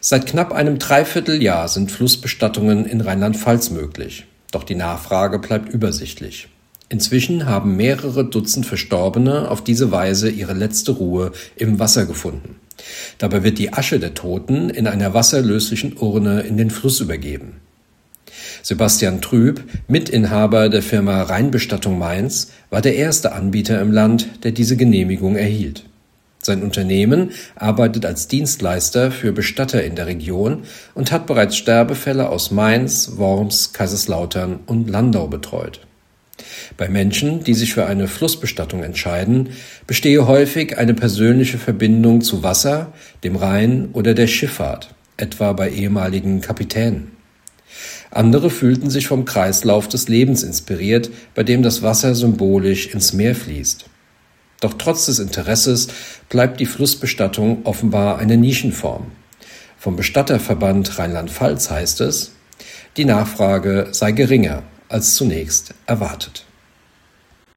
Seit knapp einem Dreivierteljahr sind Flussbestattungen in Rheinland-Pfalz möglich. Doch die Nachfrage bleibt übersichtlich. Inzwischen haben mehrere Dutzend Verstorbene auf diese Weise ihre letzte Ruhe im Wasser gefunden. Dabei wird die Asche der Toten in einer wasserlöslichen Urne in den Fluss übergeben. Sebastian Trüb, Mitinhaber der Firma Rheinbestattung Mainz, war der erste Anbieter im Land, der diese Genehmigung erhielt. Sein Unternehmen arbeitet als Dienstleister für Bestatter in der Region und hat bereits Sterbefälle aus Mainz, Worms, Kaiserslautern und Landau betreut. Bei Menschen, die sich für eine Flussbestattung entscheiden, bestehe häufig eine persönliche Verbindung zu Wasser, dem Rhein oder der Schifffahrt, etwa bei ehemaligen Kapitänen. Andere fühlten sich vom Kreislauf des Lebens inspiriert, bei dem das Wasser symbolisch ins Meer fließt. Doch trotz des Interesses bleibt die Flussbestattung offenbar eine Nischenform. Vom Bestatterverband Rheinland-Pfalz heißt es, die Nachfrage sei geringer als zunächst erwartet.